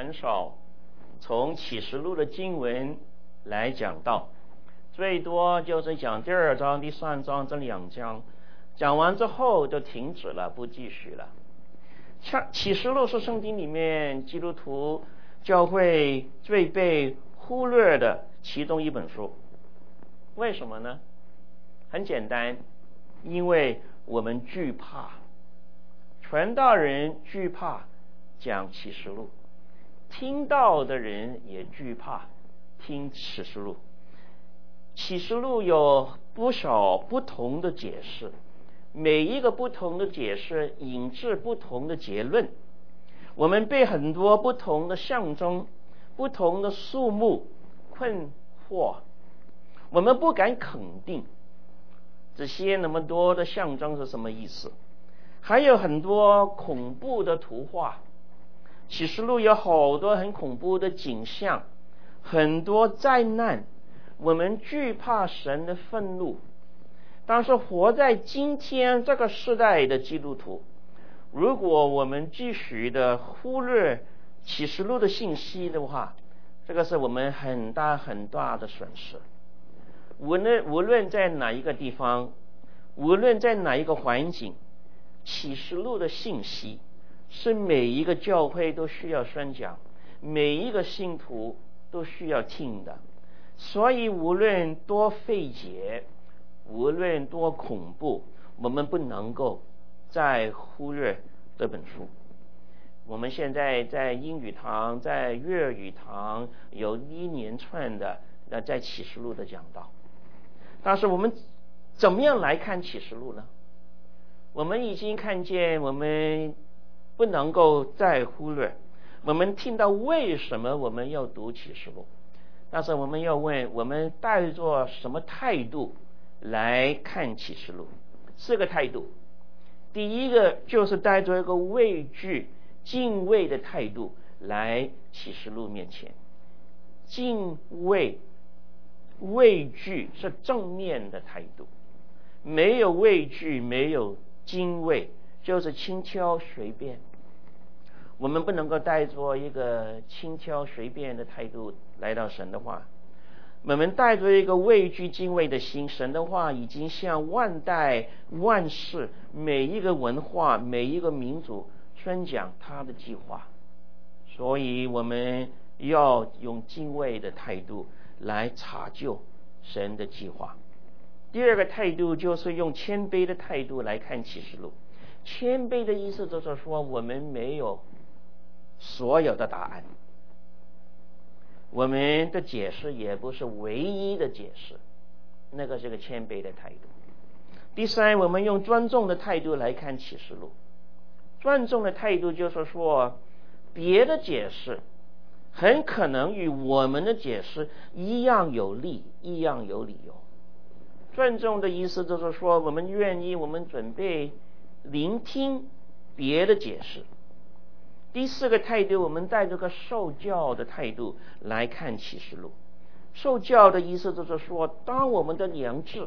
很少从启示录的经文来讲到，最多就是讲第2章、第3章这2章，讲完之后就停止了，不继续了。启示录是圣经里面基督徒教会最被忽略的其中一本书。为什么呢？很简单，因为我们惧怕，传道人惧怕讲启示录，听到的人也惧怕听启示录。启示录有不少不同的解释，每一个不同的解释引致不同的结论，我们被很多不同的象征、不同的数目困惑，我们不敢肯定这些那么多的象征是什么意思。还有很多恐怖的图画，启示录有好多很恐怖的景象，很多灾难，我们惧怕神的愤怒。但是活在今天这个时代的基督徒，如果我们继续的忽略启示录的信息的话，这个是我们很大很大的损失。无论在哪一个地方，无论在哪一个环境，启示录的信息是每一个教会都需要宣讲，每一个信徒都需要听的。所以无论多费解，无论多恐怖，我们不能够再忽略这本书。我们现在在英语堂、在粤语堂有一连串的在启示录的讲道，但是我们怎么样来看启示录呢？我们已经看见，我们不能够再忽略。我们听到为什么我们要读启示录，但是我们要问，我们带着什么态度来看启示录？4个态度。第一个就是带着一个畏惧、敬畏的态度来启示录面前。敬畏、畏惧是正面的态度，没有畏惧，没有敬畏，就是轻佻随便。我们不能够带着一个轻佻随便的态度来到神的话，我们带着一个畏惧敬畏的心。神的话已经向万代万世每一个文化、每一个民族宣讲他的计划，所以我们要用敬畏的态度来查究神的计划。第2个态度就是用谦卑的态度来看启示录。谦卑的意思就是说，我们没有所有的答案，我们的解释也不是唯一的解释，那个是个谦卑的态度。第3，我们用尊重的态度来看启示录。尊重的态度就是说，别的解释很可能与我们的解释一样有利，一样有理由。尊重的意思就是说，我们愿意，我们准备聆听别的解释。第4个态度，我们带着个受教的态度来看启示录。受教的意思就是说，当我们的良知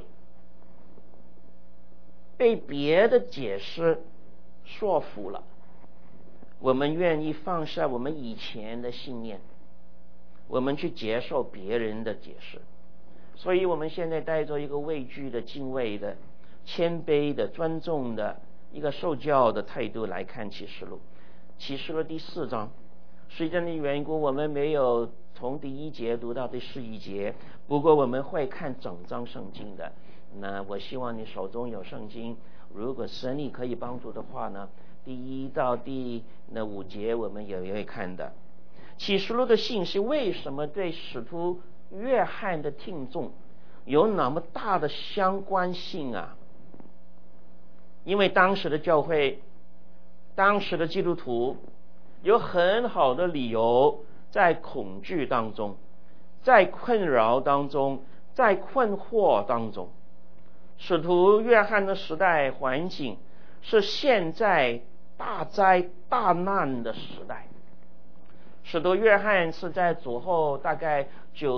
被别的解释说服了，我们愿意放下我们以前的信念，我们去接受别人的解释。所以我们现在带着一个畏惧的、敬畏的、谦卑的、尊重的一个受教的态度来看启示录。启示录第4章，时间的缘故，我们没有从第1节读到第11节，不过我们会看整章圣经的。那我希望你手中有圣经，如果神力可以帮助的话呢，第1到第5节我们也会看的。启示录的信息为什么对使徒约翰的听众有那么大的相关性啊？因为当时的教会，当时的基督徒有很好的理由在恐惧当中，在困扰当中，在困惑当中。使徒约翰的时代环境是现在大灾大难的时代。使徒约翰是在主后大概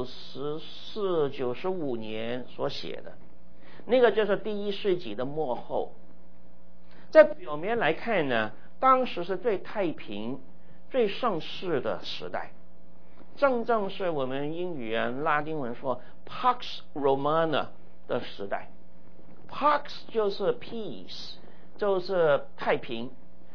94、95年所写的，那个就是第1世纪的末后。在表面来看呢，当时是最太平、 最盛世的时代，正是我们英语拉丁文说 Pax Romana 的时代。 Pax 就是 peace， 就是太平，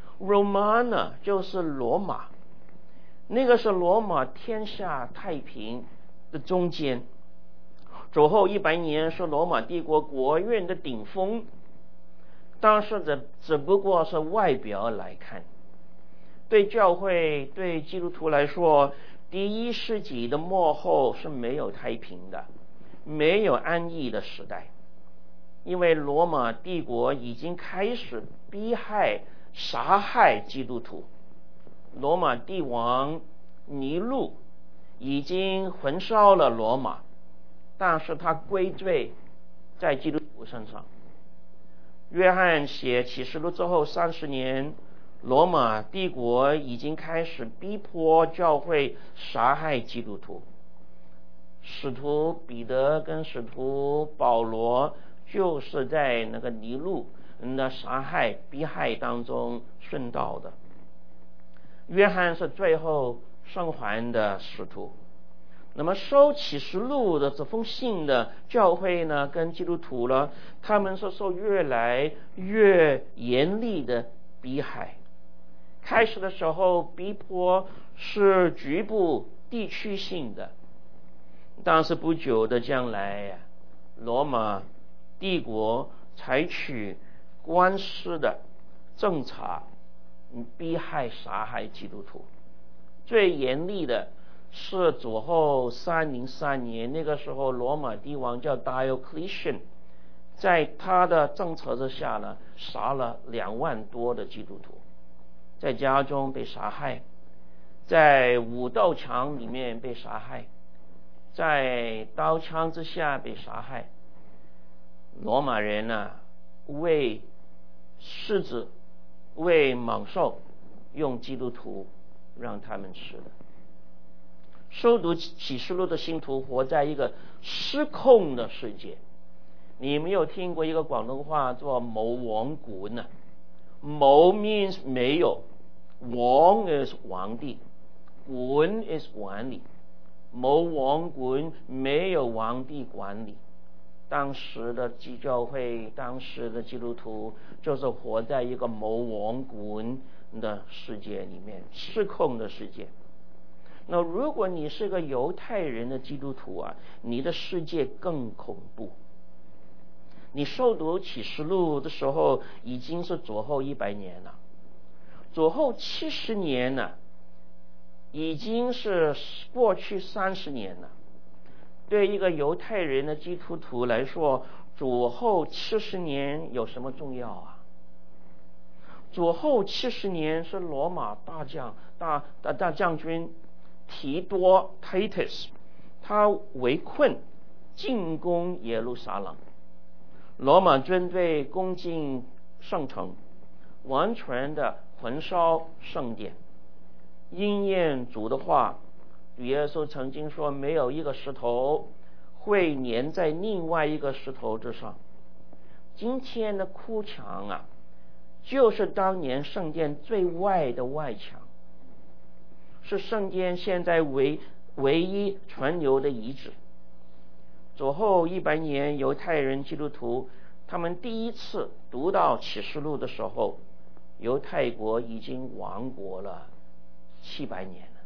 Romana 就是罗马，那个是罗马天下太平的中间。主后100年是罗马帝国国运的顶峰，但是这只不过是外表来看。对教会对基督徒来说，第1世纪的末后是没有太平的，没有安逸的时代，因为罗马帝国已经开始逼害杀害基督徒。罗马帝王尼禄已经焚烧了罗马，但是他归罪在基督徒身上。约翰写启示录之后30年，罗马帝国已经开始逼迫教会杀害基督徒。使徒彼得跟使徒保罗就是在那个尼禄的杀害逼害当中殉道的。约翰是最后生还的使徒。那么收启示录的这封信的教会呢，跟基督徒了，他们是受越来越严厉的逼害。开始的时候逼迫是局部地区性的，但是不久的将来，罗马帝国采取官司的政策，逼害杀害基督徒。最严厉的是主后303年，那个时候罗马帝王叫 Diocletian， 在他的政策之下呢，杀了2万多的基督徒，在家中被杀害，在武斗场里面被杀害，在刀枪之下被杀害。罗马人呢，为狮子为猛兽用基督徒让他们吃的。收读启示录的信徒活在一个失控的世界。你没有听过一个广东话叫冇王管呢？冇 means 没有，王 is 皇帝，管 is 管理，冇王管，没有皇帝管理。当时的基教会，当时的基督徒就是活在一个冇王管的世界里面，失控的世界。那如果你是个犹太人的基督徒啊，你的世界更恐怖。你受读启示录的时候已经是主后100年了，主后70年呢，已经是过去30年了。对一个犹太人的基督徒来说，主后70年有什么重要啊？主后70年是罗马大将军提多 Titus， 他围困进攻耶路撒冷，罗马军队攻进圣城，完全的焚烧圣殿。应验主的话，耶稣曾经说，没有一个石头会粘在另外一个石头之上。今天的哭墙啊，就是当年圣殿最外的外墙，是圣殿现在唯一存留的遗址。主后100年，犹太人基督徒他们第一次读到启示录的时候，犹太国已经亡国了700年了，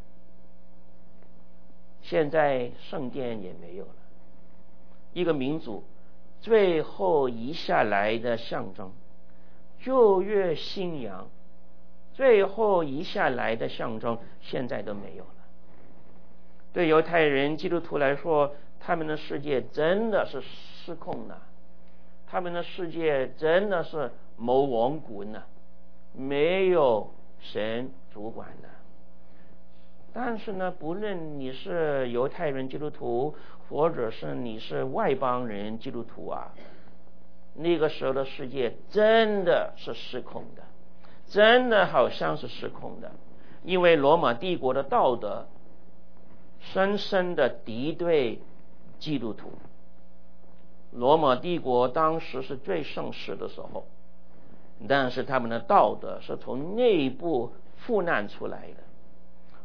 现在圣殿也没有了。一个民族最后遗下来的象征，旧约信仰最后遗下来的象征，现在都没有了。对犹太人基督徒来说，他们的世界真的是失控了，他们的世界真的是冇王管了，没有神主管的。但是呢，不论你是犹太人基督徒，或者是你是外邦人基督徒啊，那个时候的世界真的是失控的，真的好像是失控的。因为罗马帝国的道德深深的敌对基督徒。罗马帝国当时是最盛世的时候，但是他们的道德是从内部腐烂出来的。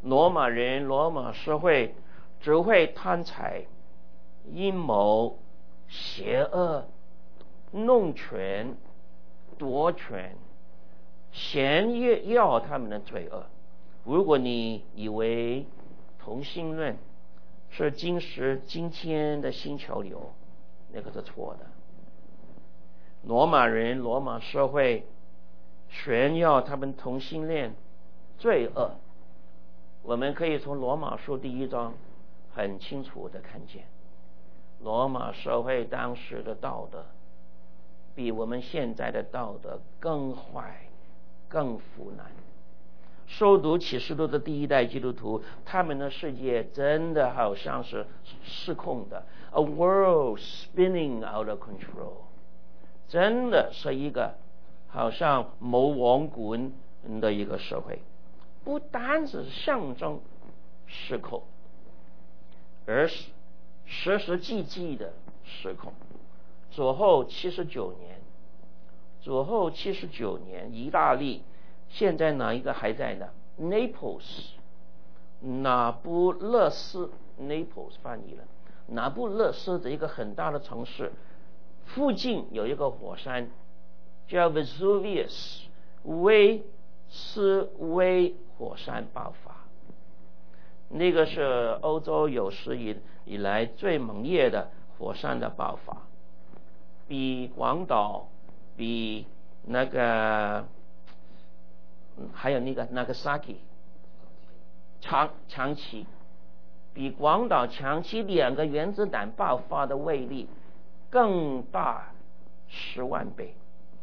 罗马人、罗马社会只会贪财、阴谋、邪恶、弄权、夺权，炫耀他们的罪恶。如果你以为同性恋是今天的新潮流，那个是错的。罗马人、罗马社会炫耀他们同性恋罪恶，我们可以从罗马书第1章很清楚的看见，罗马社会当时的道德比我们现在的道德更坏、更腐烂。受读启示录的第一代基督徒，他们的世界真的好像是失控的 ，a world spinning out of control， 真的是一个好像魔王滚的一个社会，不单是象征失控，而是实实际际的失控。主后79年，意大利现在哪一个还在呢？ Naples， 那不勒斯 Naples 翻译了，那不勒斯的一个很大的城市，附近有一个火山叫 Vesuvius， 威斯威火山爆发，那个是欧洲有史以来最猛烈的火山的爆发，比广岛，比那个还有那个 Nagasaki 长崎，比广岛、长崎2个原子弹爆发的威力更大10万倍。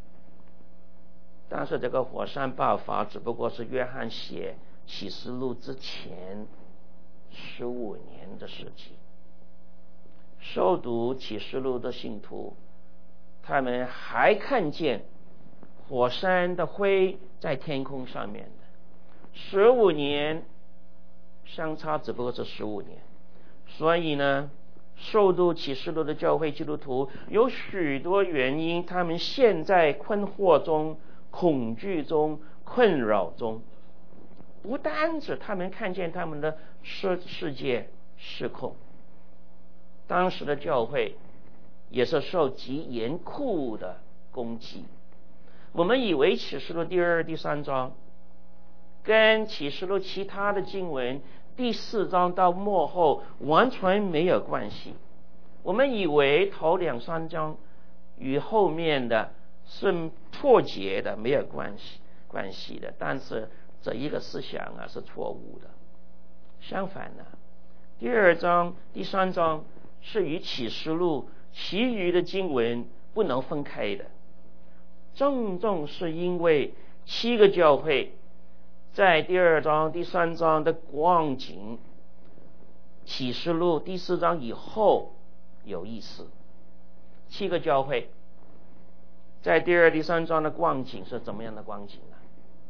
但是这个火山爆发只不过是约翰写启示录之前15年的事情。受读启示录的信徒，他们还看见火山的灰在天空上面的15年，相差只不过是15年。所以呢，受读启示录的教会基督徒有许多原因，他们现在困惑中、恐惧中、困扰中。不单是他们看见他们的世界失控，当时的教会也是受极严酷的攻击。我们以为启示录第2、第3章跟启示录其他的经文第4章到末后完全没有关系，我们以为头2、3章与后面的是脱节的，没有关系的，但是这一个思想是错误的。相反呢，第2章、第3章是与启示录其余的经文不能分开的。正是因为7个教会在第2章、第3章的光景，启示录第4章以后有意思。7个教会在第2、第3章的光景是怎么样的光景呢？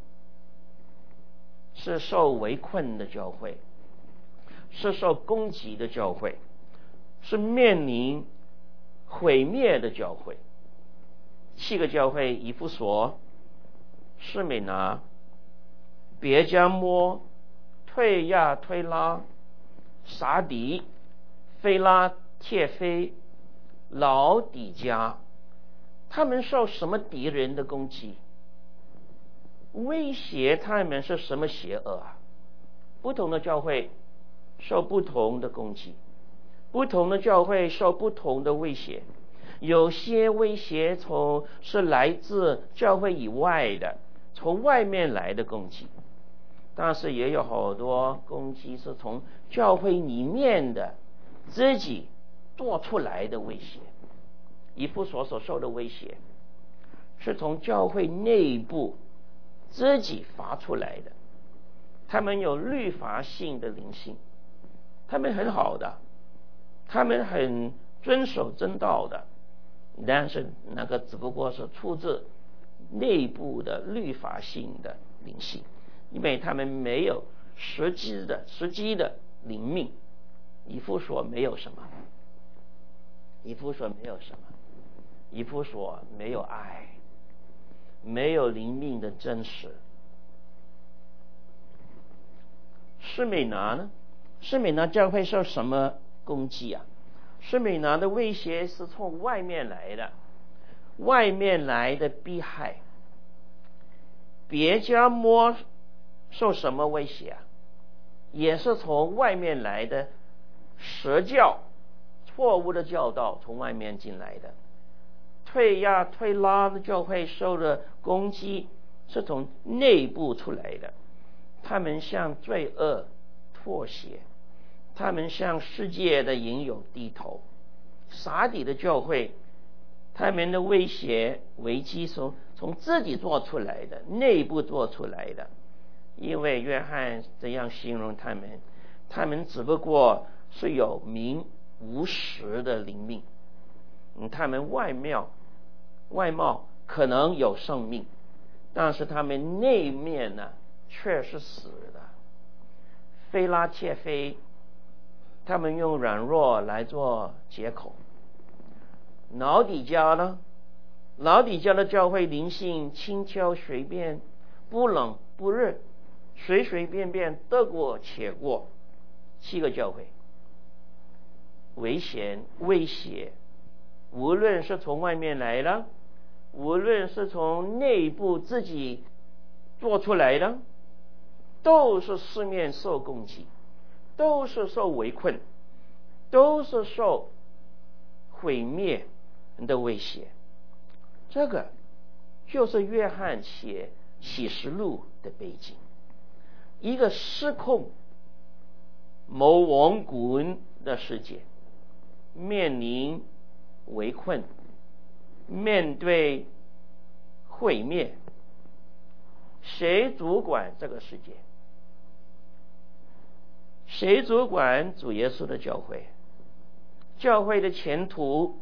是受围困的教会，是受攻击的教会，是面临毁灭的教会。7个教会：以弗所、士美拿、别迦摩、退亚推拉、撒底、菲拉铁菲、老底嘉。他们受什么敌人的攻击？威胁他们是什么邪恶啊？不同的教会受不同的攻击，不同的教会受不同的威胁。有些威胁是来自教会以外的，从外面来的攻击，但是也有好多攻击是从教会里面的自己做出来的威胁。以弗所受的威胁是从教会内部自己发出来的，他们有律法性的灵性，他们很好的，他们很遵守真道的，但是那个只不过是出自内部的律法性的灵性，因为他们没有实际的灵命。以弗所没有什么，以弗所没有什么，以弗所没有爱，没有灵命的真实。 士美拿呢？士美拿教会受什么攻击啊？士美拿的威胁是从外面来的，外面来的逼害。别迦摩受什么威胁啊？也是从外面来的蛇教，错误的教导从外面进来的。推亚推拉的教会受的攻击是从内部出来的，他们向罪恶妥协，他们向世界的引诱低头。撒底的教会，他们的威胁危机从自己做出来的，内部做出来的。因为约翰这样形容他们只不过是有名无实的灵命，他们外貌可能有生命，但是他们内面呢却是死的。非拉铁非，他们用软弱来做借口。老底嘉呢？老底嘉的教会灵性轻巧随便，不冷不热，随随便便得过且过。7个教会危险威胁，无论是从外面来的，无论是从内部自己做出来的，都是四面受攻击，都是受围困，都是受毁灭的威胁。这个就是约翰写启示录的背景，一个失控谋亡滚的世界，面临围困，面对毁灭，谁主管这个世界？谁主管主耶稣的教会？教会的前途，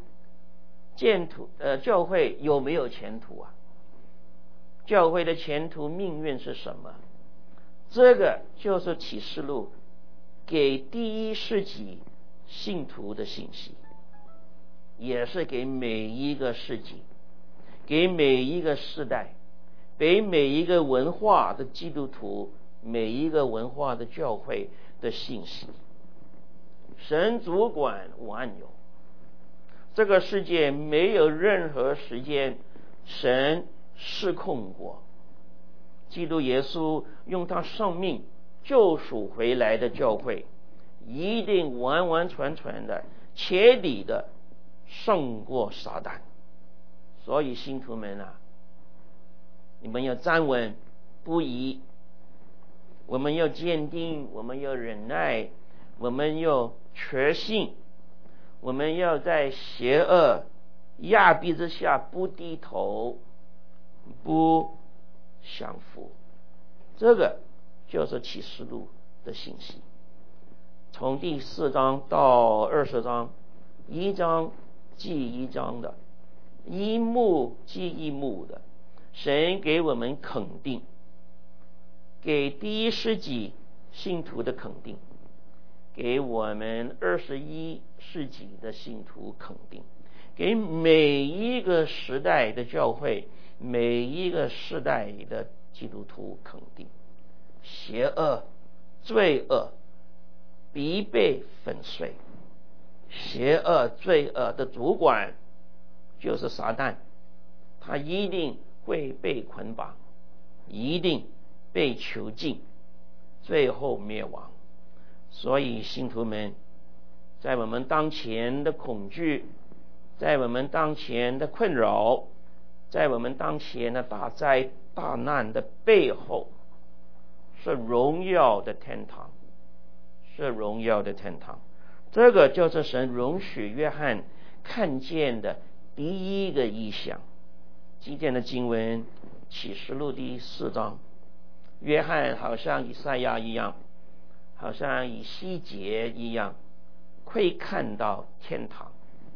教会有没有前途啊？教会的前途命运是什么？这个就是启示录给第1世纪信徒的信息，也是给每一个世纪，给每一个世代，给每一个文化的基督徒，每一个文化的教会的信息。神主管万有，这个世界没有任何时间神失控过。基督耶稣用他生命救赎回来的教会，一定完完全全的彻底的胜过撒旦。所以信徒们啊，你们要站稳不移，我们要坚定，我们要忍耐，我们要确信，我们要在邪恶压逼之下不低头，不降服。这个就是启示录的信息。从第4章到20章，一章记一章的，一幕记一幕的，神给我们肯定，给第1世纪信徒的肯定，给我们21世纪的信徒肯定，给每一个时代的教会，每一个时代的基督徒肯定。邪恶罪恶必被粉碎，邪恶罪恶的主管就是撒旦，他一定会被捆绑，一定被囚禁，最后灭亡。所以信徒们，在我们当前的恐惧，在我们当前的困扰，在我们当前的大灾大难的背后，是荣耀的天堂，是荣耀的天堂。这个就是神容许约翰看见的第一个异象。今天的经文启示录第4章，约翰好像以赛亚一样，好像以西结一样，会看到天堂。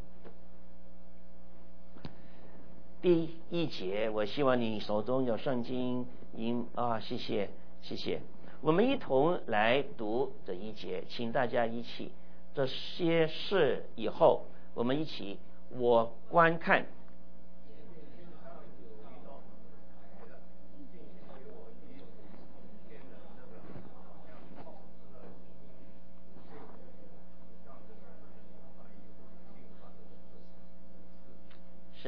第1节，我希望你手中有圣经谢谢。我们一同来读这1节，请大家一起。这些事以后，我们一起，我观看。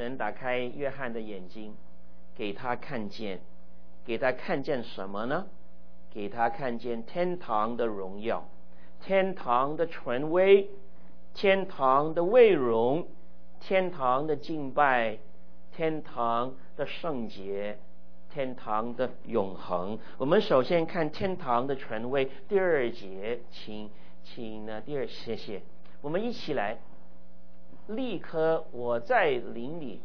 神打开约翰的眼睛，给他看见什么呢？给他看见天堂的荣耀，天堂的权威，天堂的威荣，天堂的敬拜，天堂的圣洁，天堂的永恒。我们首先看天堂的权威，第2节，请谢谢，我们一起来。立刻我在灵里。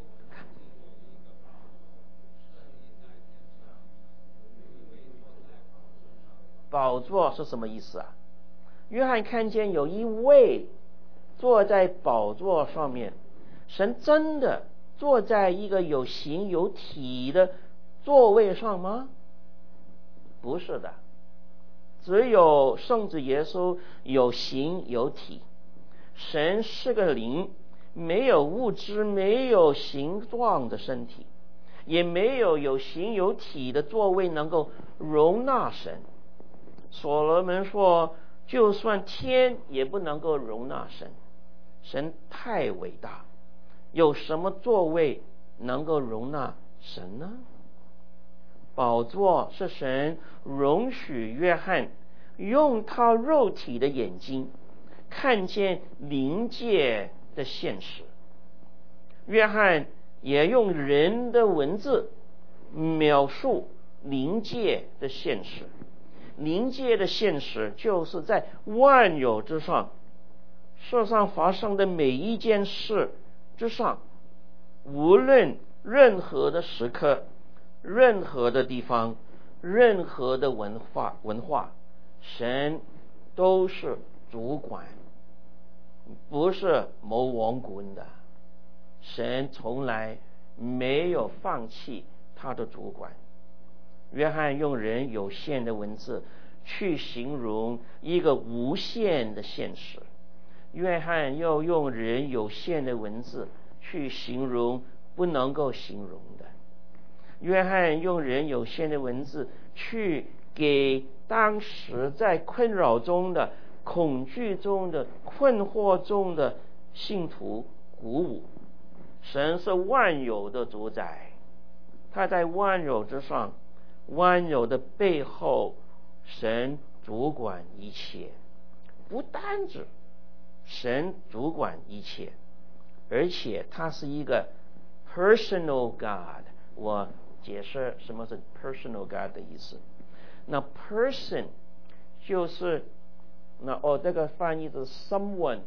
宝座是什么意思啊？约翰看见有一位坐在宝座上面，神真的坐在一个有形有体的座位上吗？不是的，只有圣子耶稣有形有体。神是个灵，没有物质，没有形状的身体，也没有形有体的座位能够容纳神。所罗门说，就算天也不能够容纳神，神太伟大，有什么座位能够容纳神呢？宝座是神容许约翰用他肉体的眼睛看见灵界的现实。约翰也用人的文字描述灵界的现实。灵界的现实就是在万有之上，世上发生的每一件事之上，无论任何的时刻，任何的地方，任何的文化，神都是主管，不是谋王棍的。神从来没有放弃他的主管。约翰用人有限的文字去形容一个无限的现实，约翰又用人有限的文字去形容不能够形容的。约翰用人有限的文字去给当时在困扰中的、恐惧中的、困惑中的信徒鼓舞。神是万有的主宰，他在万有之上，万有的背后，神主管一切。不单指神主管一切，而且他是一个 personal God。 我解释什么是 personal God 的意思。那 person 就是这个翻译是 someone，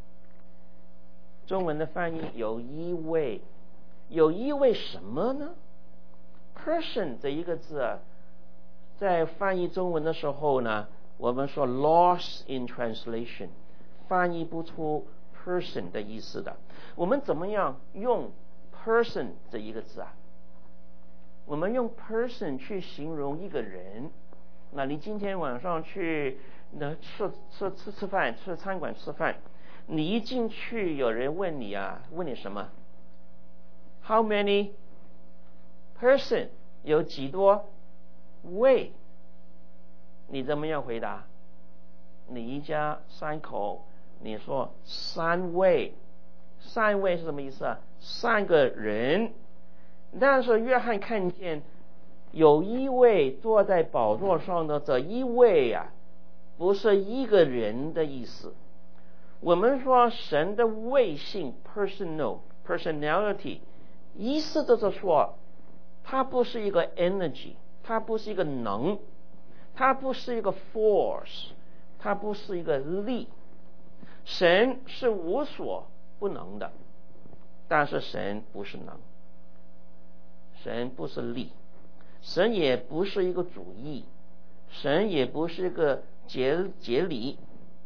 中文的翻译有一位什么呢？ person 这一个字啊，在翻译中文的时候呢，我们说 lost in translation， 翻译不出 person 的意思的。我们怎么样用 person 这一个字啊？我们用 person 去形容一个人。那你今天晚上去吃饭，去餐馆吃饭，你一进去有人问你什么？ How many person， 有几多位？你怎么样回答？你一家3口，你说3位。3位是什么意思啊？3个人。但是约翰看见有一位坐在宝座上的这一位啊，不是一个人的意思。我们说神的位性 personality， 意思就是说它不是一个 energy， 它不是一个能，它不是一个 force， 它不是一个力。神是无所不能的，但是神不是能，神不是力，神也不是一个主义，神也不是一个哲理，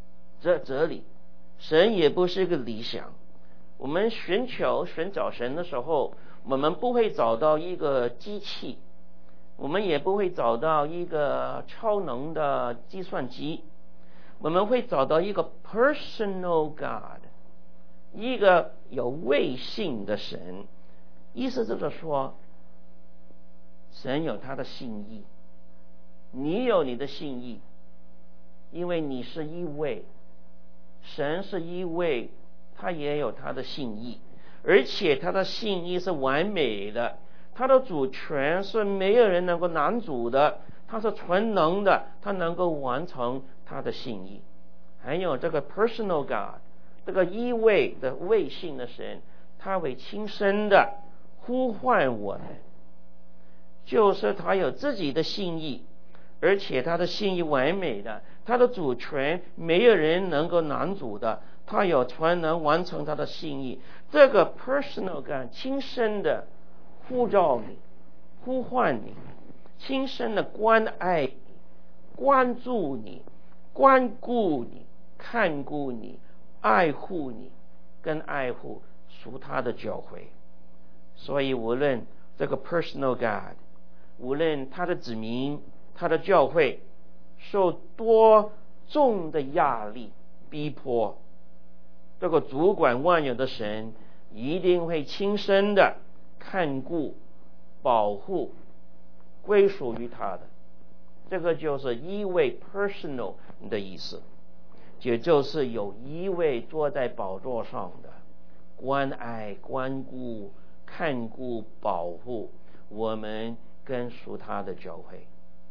神也不是一个理想。我们寻找神的时候，我们不会找到一个机器，我们也不会找到一个超能的计算机，我们会找到一个 personal God， 一个有位性的神。意思就是说，神有他的心意，你有你的心意，因为你是一位，神是一位，他也有他的心意。 而且他的信义是完美的，他的主权是没有人能够拦阻的，他是全能的，他能够完成他的信义。还有这个 personal God， 这个一位的位性的神，他会亲身的呼唤我们，就是他有自己的信义，而且他的信义完美的，他的主权没有人能够拦阻的，他有全能完成他的信义。这个 personal God 亲身的呼召你，呼唤你，亲身的关爱你，关注你，关顾你，看顾你，爱护你，跟爱护属他的教会。所以无论这个 personal God， 无论他的子民，他的教会受多重的压力逼迫，这个主管万有的神一定会亲身的看顾保护归属于他的。这个就是一位 personal 的意思，也就是有一位坐在宝座上的关爱关顾看顾保护我们跟属他的教会。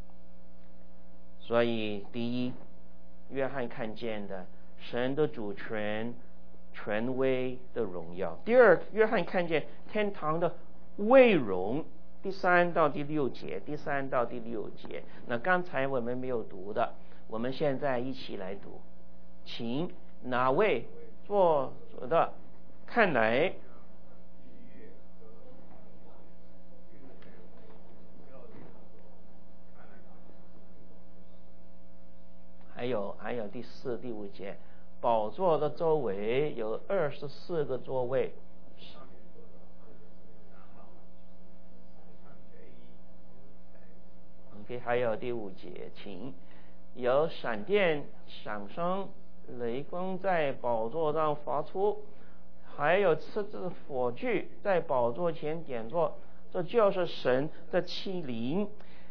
所以第一，约翰看见的神的主权权威的荣耀。第二，约翰看见天堂的威荣，第3到第6节，第3到第6节。那刚才我们没有读的，我们现在一起来读。请哪位做主的看来还有第4、第5节，宝座的周围有24个座位。OK， 还有第5节，请有闪电响声，雷光在宝座上发出，还有7只火炬在宝座前点着，这就是神的7灵。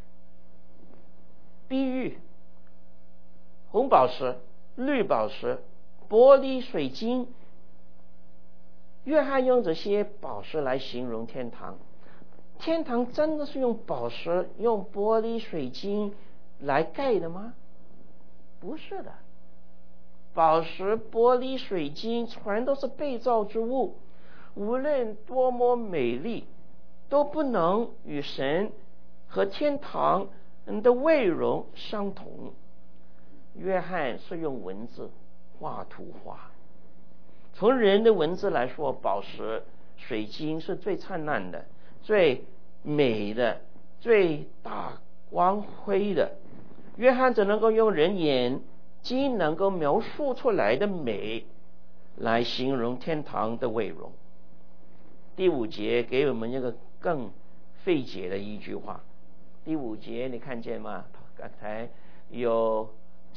比喻红宝石、绿宝石、玻璃水晶，约翰用这些宝石来形容天堂。天堂真的是用宝石、用玻璃水晶来盖的吗？不是的，宝石、玻璃水晶全都是被造之物，无论多么美丽，都不能与神和天堂的威荣相同。约翰是用文字画图画。从人的文字来说，宝石、水晶是最灿烂的、最美的、最大光辉的。约翰只能够用人眼睛能够描述出来的美来形容天堂的威荣。第5节给我们一个更费解的一句话。第5节你看见吗？刚才有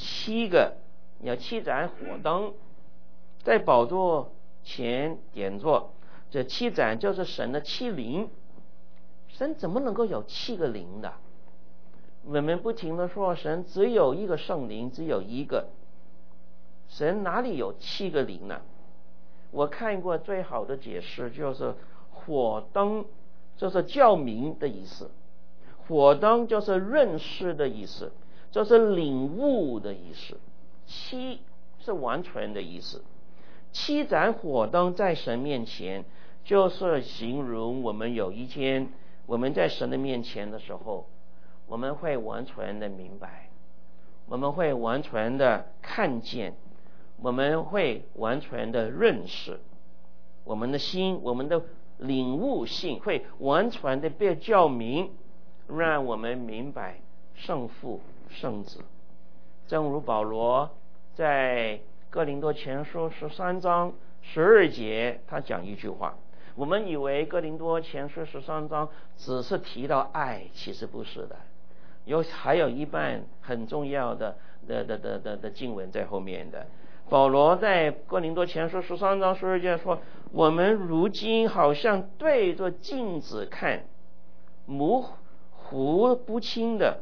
7盏火灯在宝座前点着，这7盏就是神的7灵。神怎么能够有7个灵的？我们不停地说神只有一个圣灵，只有一个。神哪里有7个灵呢？我看过最好的解释，就是火灯就是照明的意思，火灯就是认识的意思，就是领悟的意思。7是完全的意思。7盏火灯在神面前，就是形容我们有一天我们在神的面前的时候，我们会完全的明白，我们会完全的看见，我们会完全的认识，我们的心，我们的领悟性会完全的被照明，让我们明白圣父圣子。正如保罗在哥林多前书13章12节他讲一句话，我们以为哥林多前书13章只是提到爱，其实不是的，还有一半很重要的经文在后面的。保罗在哥林多前书13章12节说，我们如今好像对着镜子看，模糊不清的，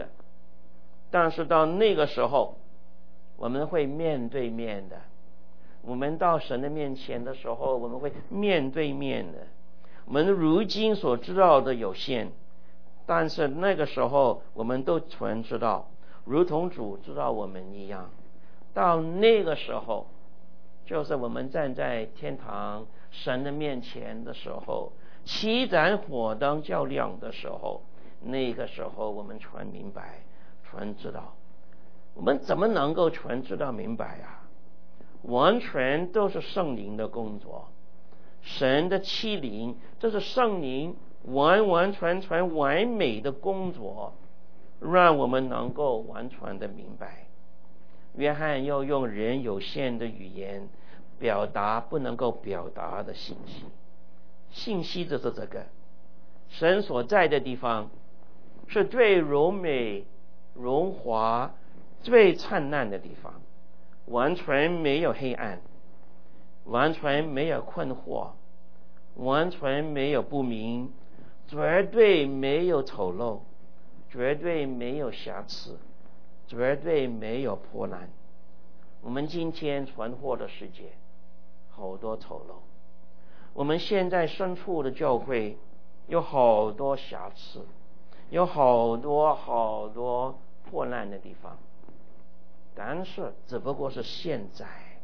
但是到那个时候我们会面对面的， 我们到神的面前的时候，我们会面对面的。我们如今所知道的有限，但是那个时候我们都全知道，如同主知道我们一样。到那个时候，就是我们站在天堂神的面前的时候，7盏火灯较亮的时候，那个时候我们全明白，全知道。我们怎么能够全知道明白啊？完全都是圣灵的工作，神的欺凌，这是圣灵完完全全完美的工作，让我们能够完全的明白。约翰要用人有限的语言表达不能够表达的信息，信息就是这个，神所在的地方是最柔美、荣华、最灿烂的地方，完全没有黑暗，完全没有困惑，完全没有不明，绝对没有丑陋，绝对没有瑕疵，绝对没有破烂。我们今天传播的世界好多丑陋，我们现在身处的教会有好多瑕疵，有好多破烂的地方，但是只不过是现在，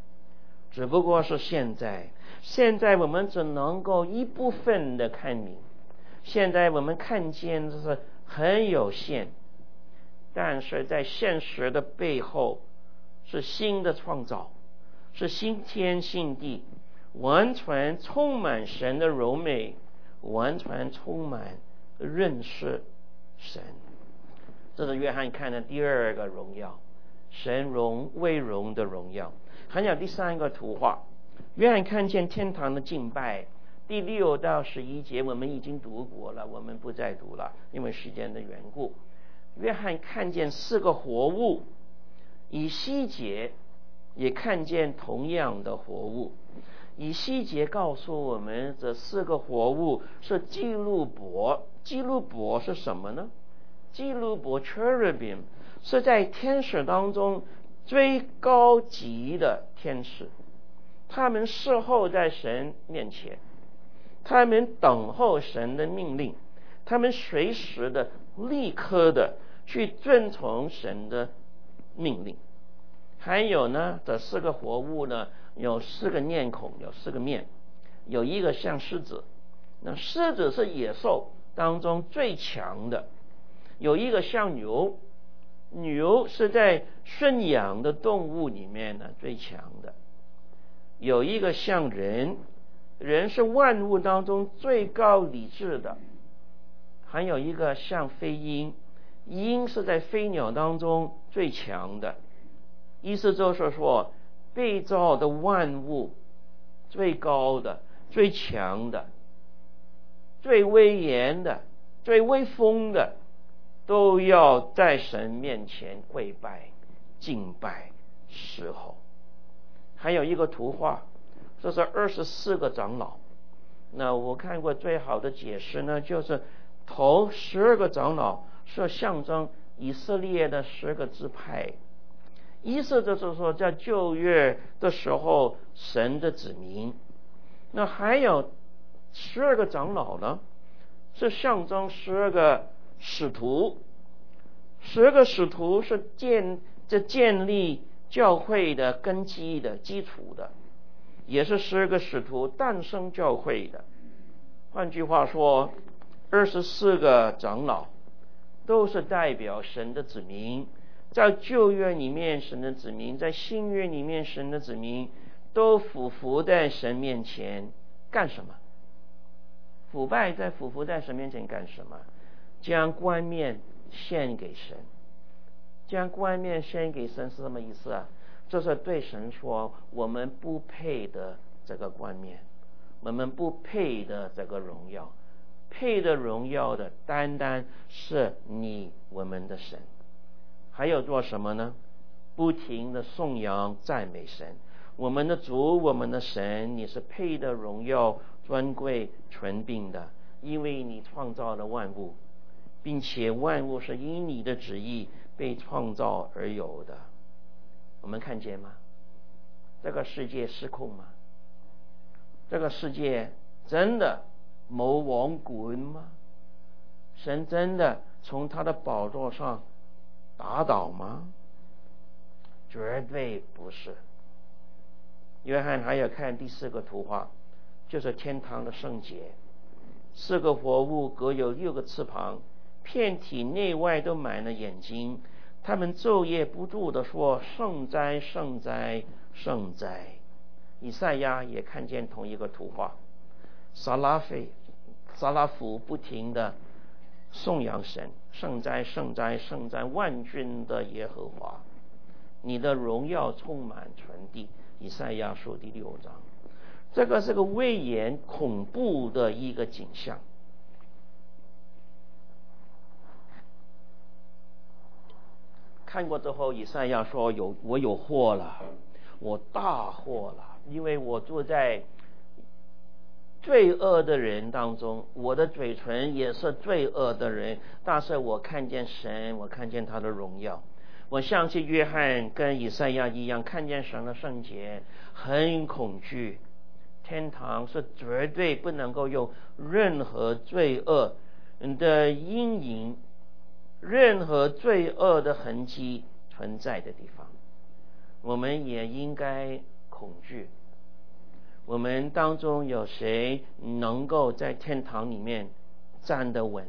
现在我们只能够一部分的看明，现在我们看见的是很有限，但是在现实的背后是新的创造，是新天新地，完全充满神的柔美，完全充满认识神。这是约翰看的第2个荣耀，神为荣的荣耀。还有第3个图画，约翰看见天堂的敬拜，第6到11节我们已经读过了，我们不再读了，因为时间的缘故。约翰看见4个活物，以西结也看见同样的活物。以西结告诉我们，这4个活物是基路伯。基路伯是什么呢？基路伯 cherubim 是在天使当中最高级的天使，他们侍候在神面前，他们等候神的命令，他们随时的立刻的去遵从神的命令。还有呢，这4个活物呢，有4个面孔，有4个面，有一个像狮子，那狮子是野兽当中最强的，有一个像牛，牛是在驯养的动物里面呢最强的，有一个像人，人是万物当中最高理智的，还有一个像飞鹰，鹰是在飞鸟当中最强的。意思就是说，被造的万物最高的、最强的、最威严的、最威风的，都要在神面前跪拜、敬拜、侍候。还有一个图画，这是24个长老。那我看过最好的解释呢，就是头12个长老是象征以色列的10个支派。意思就是说，在旧约的时候，神的子民。那还有12个长老呢，是象征12个使徒。10个使徒是建立教会的根基的基础的，也是10个使徒诞生教会的。换句话说，24个长老都是代表神的子民。在旧约里面神的子民，在新约里面神的子民，都俯伏在神面前干什么？腐伏在神面前干什么？将冠冕献给神。将冠冕献给神是什么意思啊？就是对神说，我们不配的这个冠冕，我们不配的这个荣耀，配的荣耀的单单是你，我们的神。还有做什么呢？不停的颂扬赞美神，我们的主，我们的神，你是配的荣耀、尊贵、权柄的，因为你创造了万物，并且万物是因你的旨意被创造而有的。我们看见吗？ 这个世界失控吗？这个世界真的冇王管吗？神真的从他的宝座上打倒吗？绝对不是。约翰还要看第4个图画，就是天堂的圣洁。4个活物各有6个翅膀，遍体内外都满了眼睛，他们昼夜不住地说：圣哉，圣哉，圣哉。以赛亚也看见同一个图画，撒拉弗不停地颂扬神：圣哉，圣哉，圣哉，万军的耶和华，你的荣耀充满全地。以赛亚书第6章，这个是个威严恐怖的一个景象。看过之后，以赛亚说：我有祸了，我大祸了，因为我住在罪恶的人当中，我的嘴唇也是罪恶的人，但是我看见神，我看见他的荣耀。我相信约翰跟以赛亚一样，看见神的圣洁，很恐惧。天堂是绝对不能够用任何罪恶的阴影，任何罪恶的痕迹存在的地方。我们也应该恐惧。我们当中有谁能够在天堂里面站得稳？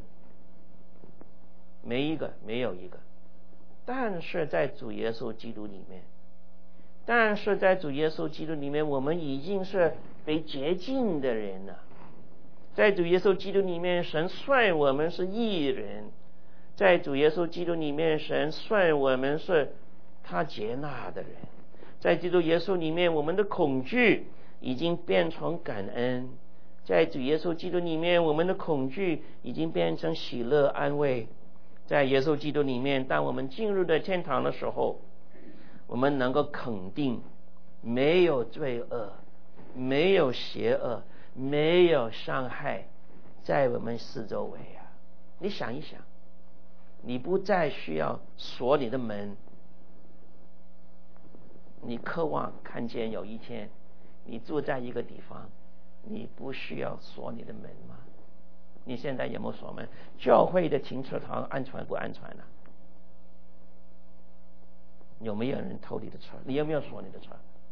没有一个。但是在主耶稣基督里面，我们已经是被洁净的人了。在主耶稣基督里面，神算我们是义人。在主耶稣基督里面，神算我们是他接纳的人。在基督耶稣里面，我们的恐惧已经变成感恩。在主耶稣基督里面，我们的恐惧已经变成喜乐安慰。在耶稣基督里面，当我们进入的天堂的时候，我们能够肯定没有罪恶，没有邪恶，没有伤害在我们四周围啊！你想一想，你不再需要锁你的门，你渴望看见有一天你住在一个地方，你不需要锁你的门吗？你现在有没有锁门？教会的停车场安全不安全呢？有没有人偷你的车？你有没有锁你的车？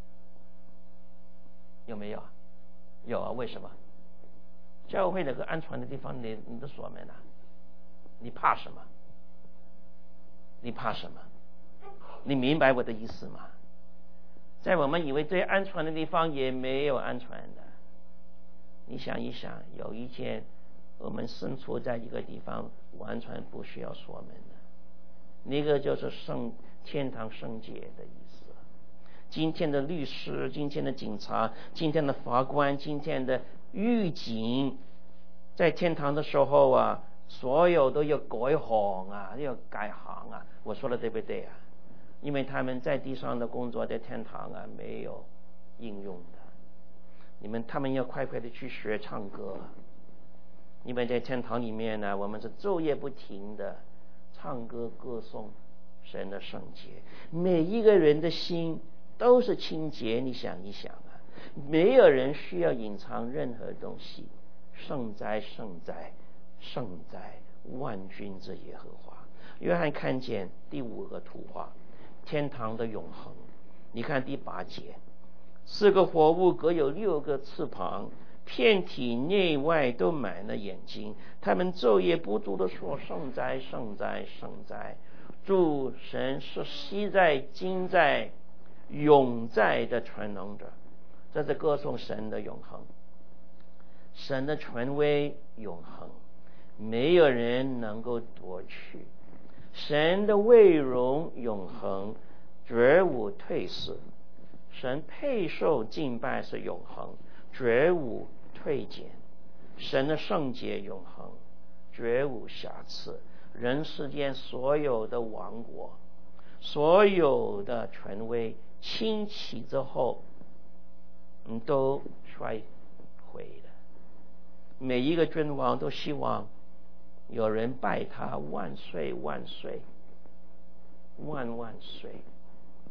有没有？有啊，为什么？教会那个安全的地方，你都锁门了，你怕什么？你怕什么？你明白我的意思吗？在我们以为最安全的地方，也没有安全的。你想一想，有一天我们身处在一个地方，完全不需要锁门的，那个就是天堂圣洁的意思。今天的律师，今天的警察，今天的法官，今天的狱警，在天堂的时候啊，所有都要改行啊，要改行啊。我说的对不对啊？因为他们在地上的工作，在天堂啊没有应用的。他们要快快的去学唱歌。因为在天堂里面呢，我们是昼夜不停的唱歌歌颂神的圣洁，每一个人的心都是清洁。你想一想啊，没有人需要隐藏任何东西。圣哉，圣哉，圣哉，万军之耶和华。约翰看见第5个图画，天堂的永恒。你看第8节，4个活物各有6个翅膀，遍体内外都满了眼睛，他们昼夜不住地说：圣哉，圣哉，圣哉！主神是昔在、今在、永在的全能者。这是歌颂神的永恒，神的权威永恒，没有人能够夺取。神的威荣永恒，绝无退失。神配受敬拜是永恒，绝无退减。神的圣洁永恒，绝无瑕疵。人世间所有的王国，所有的权威兴起之后都衰毁了。每一个君王都希望有人拜他，万岁万岁，万万岁。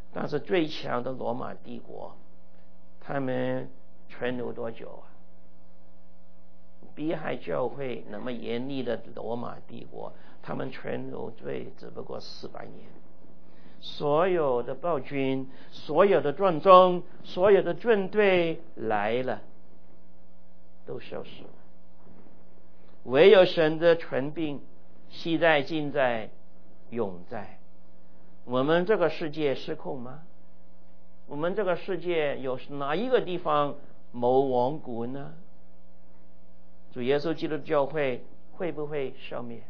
但是最强的罗马帝国，他们存留多久啊？逼害教会那么严厉的罗马帝国，他们存留只不过400年。所有的暴君，所有的战争，所有的军队来了，都消失了。唯有神的权柄，昔在、今在、永在。我们这个世界失控吗？我们这个世界有哪一个地方谋亡国呢？主耶稣基督教会会不会消灭？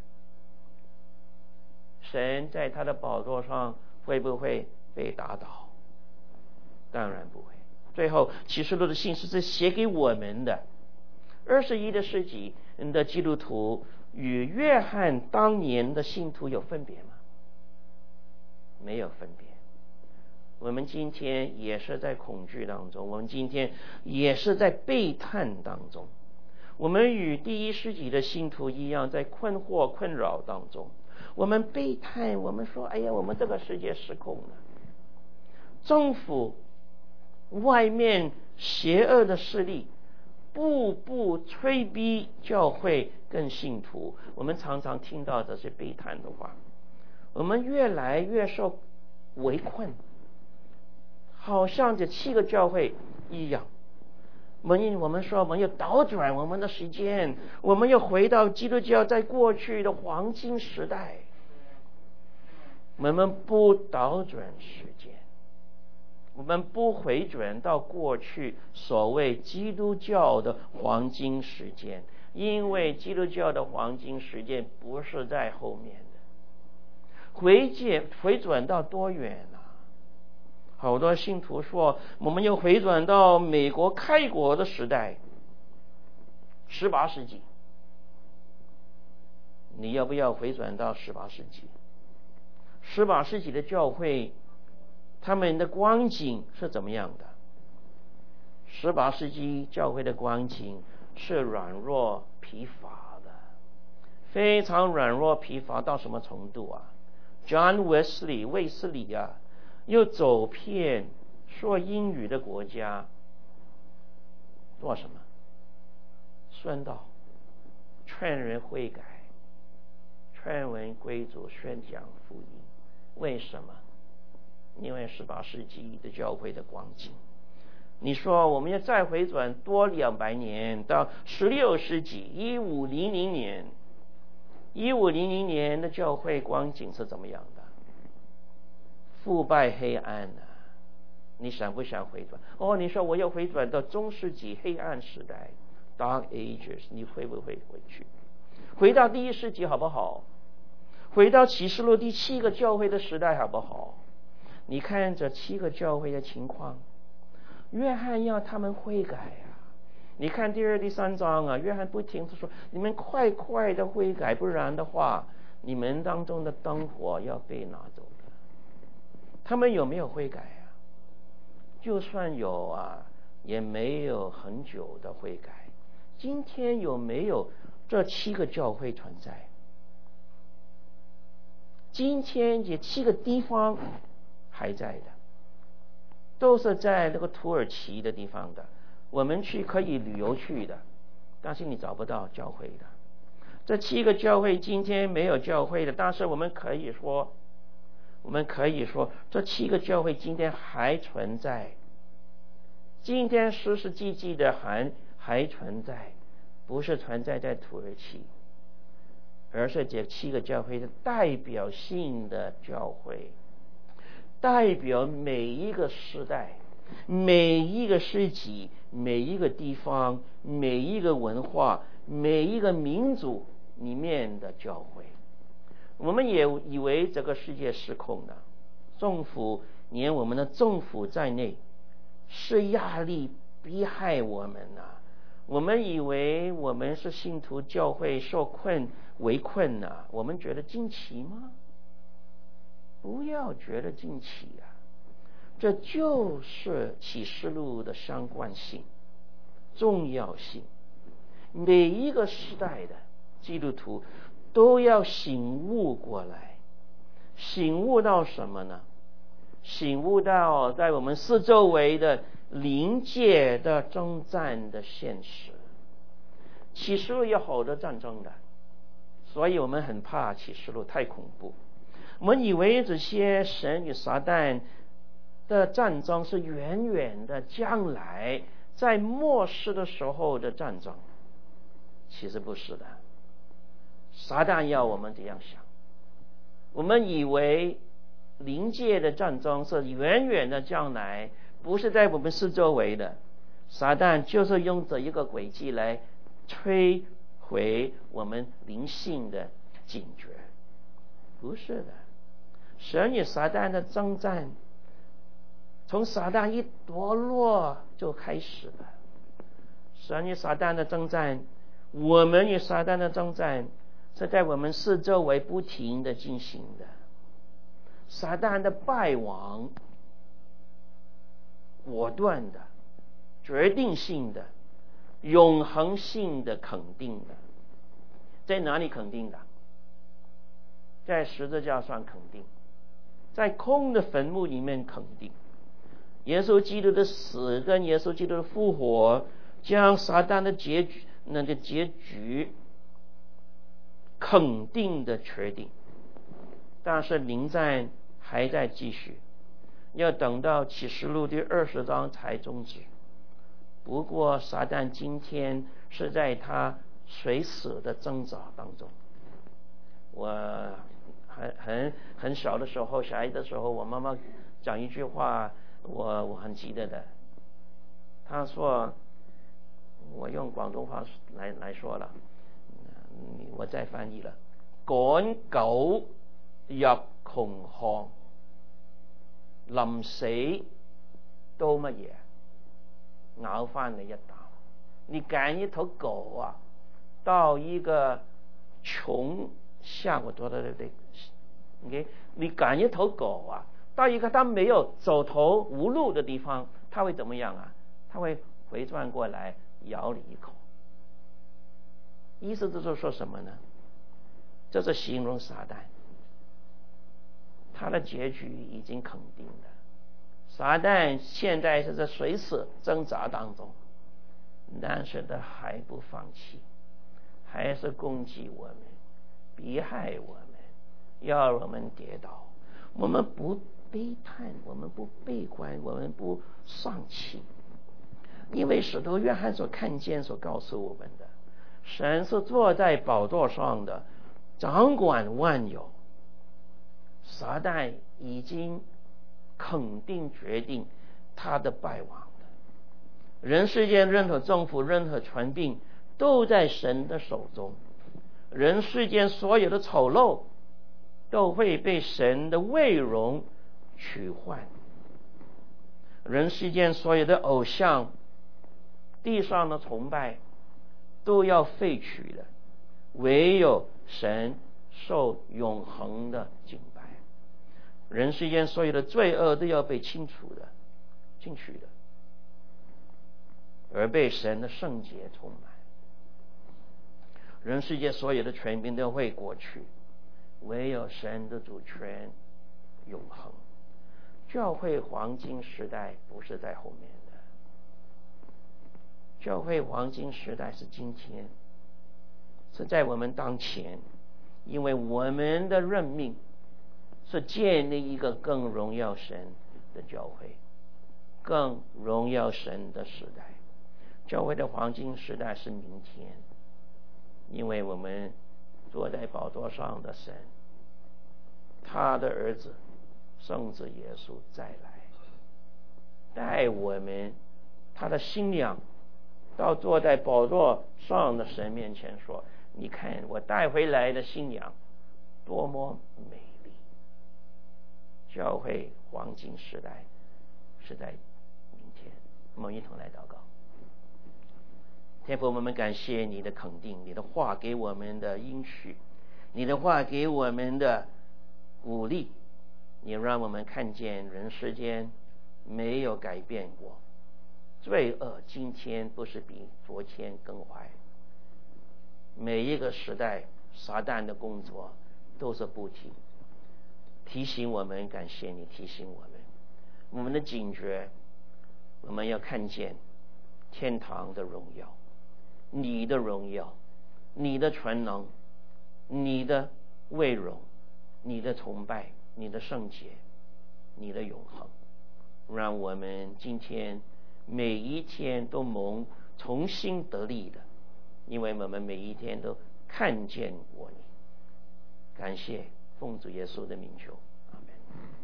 神在他的宝座上会不会被打倒？当然不会。最后启示录的信是写给我们的。21世纪的基督徒与约翰当年的信徒有分别吗？没有分别。我们今天也是在恐惧当中，我们今天也是在背叛当中，我们与第1世纪的信徒一样，在困惑困扰当中。我们背叛，我们说哎呀，我们这个世界失控了。政府外面邪恶的势力步步催逼教会跟信徒，我们常常听到这些背叛的话。我们越来越受围困，好像这7个教会一样。我们说我们要倒转我们的时间，我们要回到基督教在过去的黄金时代。我们不倒转时间，我们不回转到过去所谓基督教的黄金时间，因为基督教的黄金时间不是在后面的。回转到多远啊？好多信徒说我们要回转到美国开国的时代，18世纪。你要不要回转到18世纪？18世纪的教会他们的光景是怎么样的？18世纪教会的光景是软弱疲乏的，非常软弱疲乏到什么程度啊？ John Wesley 卫斯理啊，又走遍说英语的国家，做什么？宣道，劝人悔改，劝人归主，宣讲福音。为什么？因为18世纪的教会的光景。你说我们要再回转多200年到16世纪1500年，1500年的教会光景是怎么样的？腐败黑暗啊！你想不想回转？你说我要回转到中世纪黑暗时代 Dark Ages， 你会不会回去？回到第1世纪好不好？回到启示录第7个教会的时代好不好？你看这7个教会的情况，约翰要他们悔改啊！你看第2、第3章啊，约翰不停地说：“你们快快的悔改，不然的话，你们当中的灯火要被拿走的。”他们有没有悔改啊？就算有啊，也没有很久的悔改。今天有没有这7个教会存在？今天这7个地方还在的，都是在那个土耳其的地方的，我们去可以旅游去的，但是你找不到教会的。这7个教会今天没有教会的，但是我们可以说这7个教会今天还存在，今天世世纪纪的还存在，不是存在在土耳其，而是这7个教会的代表性的教会，代表每一个时代、每一个世纪、每一个地方、每一个文化、每一个民族里面的教会。我们也以为这个世界失控了，政府连我们的政府在内是压力逼害我们啊！我们以为我们是信徒教会受围困啊！我们觉得惊奇吗？不要觉得惊奇啊！这就是启示录的相关性、重要性。每一个时代的基督徒都要醒悟过来，醒悟到什么呢？ 醒悟到在我们四周围的灵界的征战的现实。启示录有好多战争的，所以我们很怕启示录，太恐怖。我们以为这些神与撒旦的战争是远远的将来在末世的时候的战争，其实不是的。撒旦要我们这样想，我们以为灵界的战争是远远的将来，不是在我们四周围的。撒旦就是用这一个轨迹来摧毁我们灵性的警觉，不是的。神与撒旦的征战，从撒旦一堕落就开始了。神与撒旦的征战，我们与撒旦的征战，是在我们四周围不停的进行的。撒旦的败亡，果断的、决定性的、永恒性的肯定的。在哪里肯定的？在十字架上肯定，在空的坟墓里面肯定。耶稣基督的死跟耶稣基督的复活，将撒旦的结局肯定的确定。但是灵战还在继续，要等到启示录第20章才终止。不过撒旦今天是在他垂死的挣扎当中。我很小的时候，小孩的时候，我妈妈讲一句话，我很记得的。她说，我用广东话来说了，我再翻译了：趕狗入窮巷，臨死都乜嘢？咬翻你一啖。你趕一頭狗啊，到一個窮巷，我說的對，OK， 你趕一頭狗啊，到一個它沒有走投無路的地方，它會怎麼樣啊？它會回轉過來咬你一口。意思就是說什麼呢？這是形容撒旦，他的結局已經肯定了。撒旦現在是在垂死掙扎當中，但是他還不放棄，還是攻擊我們，逼害我們，要我們跌倒。我們不悲嘆，我們不悲觀，我們不喪氣，因為使徒約翰所看見所告訴我們的，神是坐在寶座上的，掌管萬有。撒旦已經肯定決定他的敗亡了。人世間任何政府、任何權柄都在神的手中，人世間所有的醜陋都會被神的榮耀取換，人世間所有的偶像、地上的崇拜都要廢去了，唯有神受永恆的敬拜。人世間所有的罪惡都要被清去的，而被神的聖潔充滿。人世界所有的權柄都會過去，唯有神的主權永恆。教會黃金時代不是在後面的，教會黃金時代是今天，是在我們當前，因為我們的任命是建立一個更榮耀神的教會，更榮耀神的時代。教會的黃金時代是明天，因為我們坐在寶座上的神，他的兒子聖子耶穌再來，帶我們他的新娘到坐在寶座上的神面前說，你看我帶回來的新娘多麼美麗。教會黃金時代是在明天。我們一同來禱告。天父，我們感謝你的肯定，你的話給我們的應許，你的話給我們的鼓勵，你讓我們看見人世間沒有改變過，罪惡今天不是比昨天更壞，每一個時代撒旦的工作都是不停。 提醒我们，感谢你提醒我们的警觉，我们要看见天堂的荣耀，你的荣耀，你的全能，你的威荣，你的崇拜，你的圣洁，你的永恒。让我们今天每一天都蒙重新得力的，因为我们每一天都看见过你。感谢奉主耶稣的名求，阿们。